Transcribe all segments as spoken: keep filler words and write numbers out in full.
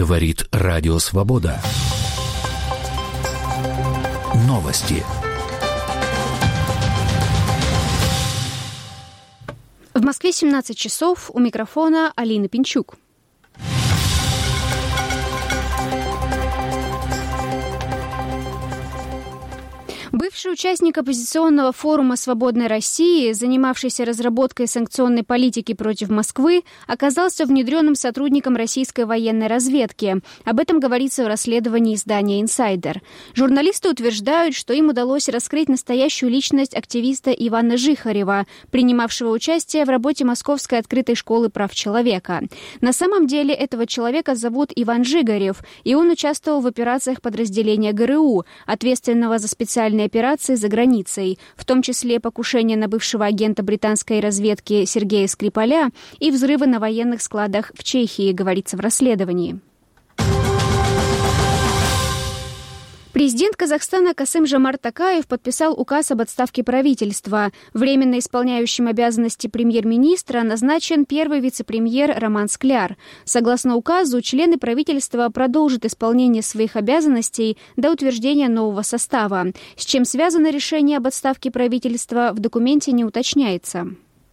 Говорит Радио Свобода. Новости. В Москве семнадцать часов. У микрофона Алина Пинчук. Бывший участник оппозиционного форума «Свободной России», занимавшийся разработкой санкционной политики против Москвы, оказался внедренным сотрудником российской военной разведки. Об этом говорится в расследовании издания «Инсайдер». Журналисты утверждают, что им удалось раскрыть настоящую личность активиста Ивана Жихарева, принимавшего участие в работе Московской открытой школы прав человека. На самом деле этого человека зовут Иван Жигарев, и он участвовал в операциях подразделения ГРУ, ответственного за специальные операции за границей, в том числе покушение на бывшего агента британской разведки Сергея Скрипаля и взрывы на военных складах в Чехии, говорится в расследовании. Президент Казахстана Касым-Жомарт Токаев подписал указ об отставке правительства. Временно исполняющим обязанности премьер-министра назначен первый вице-премьер Роман Скляр. Согласно указу, члены правительства продолжат исполнение своих обязанностей до утверждения нового состава. С чем связано решение об отставке правительства, в документе не уточняется.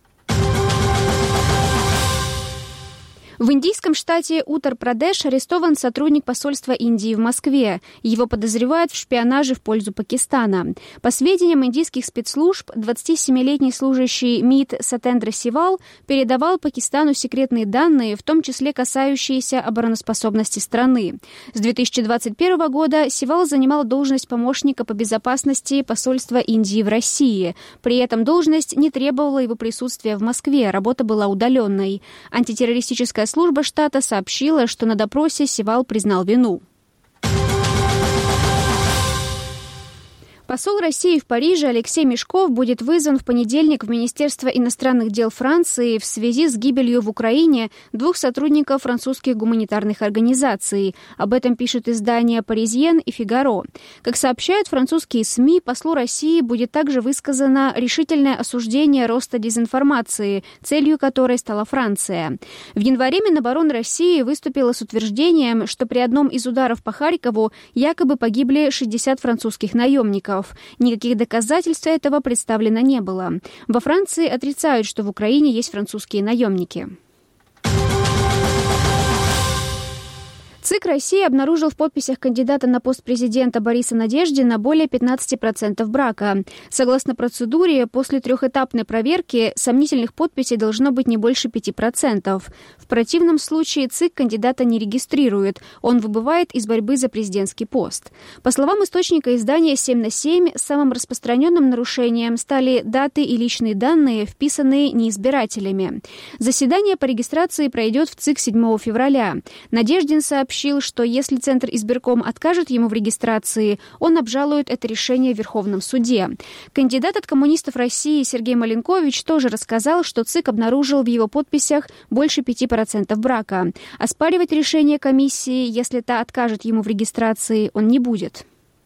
В индийском штате Уттар-Прадеш арестован сотрудник посольства Индии в Москве. Его подозревают в шпионаже в пользу Пакистана. По сведениям индийских спецслужб, двадцатисемилетний служащий МИД Сатендра Сивал передавал Пакистану секретные данные, в том числе касающиеся обороноспособности страны. С две тысячи двадцать первого года Сивал занимал должность помощника по безопасности посольства Индии в России. При этом должность не требовала его присутствия в Москве, работа была удаленной. Антитеррористическая служба штата сообщила, что на допросе Сивал признал вину. Посол России в Париже Алексей Мешков будет вызван в понедельник в Министерство иностранных дел Франции в связи с гибелью в Украине двух сотрудников французских гуманитарных организаций. Об этом пишут издания «Паризьен» и «Фигаро». Как сообщают французские СМИ, послу России будет также высказано решительное осуждение роста дезинформации, целью которой стала Франция. В январе Минобороны России выступила с утверждением, что при одном из ударов по Харькову якобы погибли шестьдесят французских наемников. Никаких доказательств этого представлено не было. Во Франции отрицают, что в Украине есть французские наемники. ЦИК России обнаружил в подписях кандидата на пост президента Бориса Надеждина более пятнадцати процентов брака. Согласно процедуре, после трехэтапной проверки сомнительных подписей должно быть не больше пяти процентов. В противном случае ЦИК кандидата не регистрирует, он выбывает из борьбы за президентский пост. По словам источника издания семь на семь, самым распространенным нарушением стали даты и личные данные, вписанные неизбирателями. Заседание по регистрации пройдет в ЦИК седьмого февраля. Надеждин сообщил, что если Центр избирком откажет ему в регистрации, он обжалует это решение в Верховном суде. Кандидат от коммунистов России Сергей Маленкович тоже рассказал, что ЦИК обнаружил в его подписях больше пяти процентов брака. Оспаривать решение комиссии, если та откажет ему в регистрации, он не будет.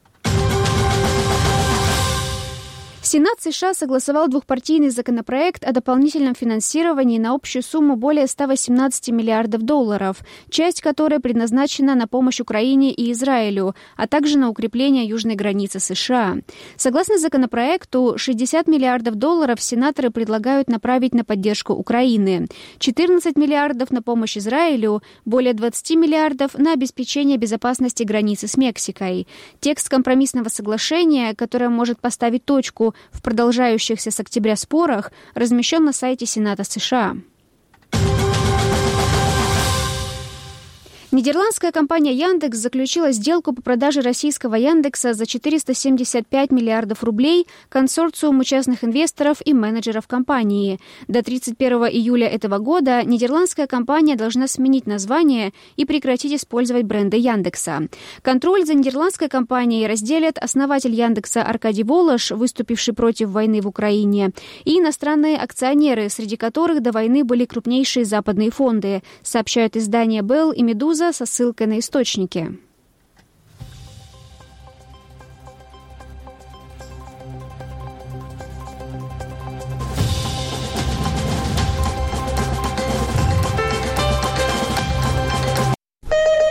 Сенат США согласовал двухпартийный законопроект о дополнительном финансировании на общую сумму более ста восемнадцати миллиардов долларов, часть которой предназначена на помощь Украине и Израилю, а также на укрепление южной границы США. Согласно законопроекту, шестьдесят миллиардов долларов сенаторы предлагают направить на поддержку Украины, четырнадцать миллиардов на помощь Израилю, более двадцати миллиардов на обеспечение безопасности границы с Мексикой. Текст компромиссного соглашения, которое может поставить точку в продолжающихся с октября спорах, размещен на сайте Сената США. Нидерландская компания Яндекс заключила сделку по продаже российского Яндекса за четыреста семьдесят пять миллиардов рублей консорциуму частных инвесторов и менеджеров компании. До тридцать первого июля этого года нидерландская компания должна сменить название и прекратить использовать бренды Яндекса. Контроль за нидерландской компанией разделят основатель Яндекса Аркадий Волош, выступивший против войны в Украине, и иностранные акционеры, среди которых до войны были крупнейшие западные фонды, сообщают издания Белл и Медуза со ссылкой на источники.